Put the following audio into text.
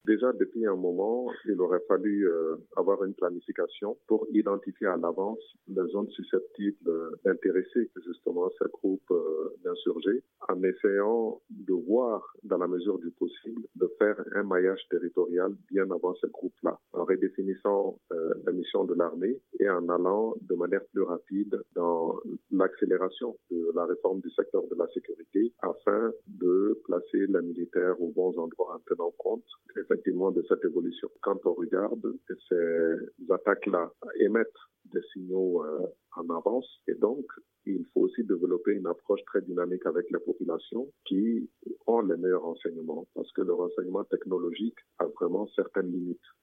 Déjà, depuis un moment, il aurait fallu avoir une planification pour identifier à l'avance les zones susceptibles d'intéresser justement ces groupes d'insurgés, en essayant de voir, dans la mesure du possible, de faire un maillage territorial bien avant ces groupes-là, en redéfinissant la mission de l'armée et en allant de manière plus rapide dans l'accélération de la réforme du secteur de la sécurité afin de placer les militaires aux bons endroits en tenant compte effectivement de cette évolution. Quand on regarde, ces attaques-là émettent des signaux en avance et donc il faut aussi développer une approche très dynamique avec les populations qui ont les meilleurs renseignements parce que le renseignement technologique a vraiment certaines limites.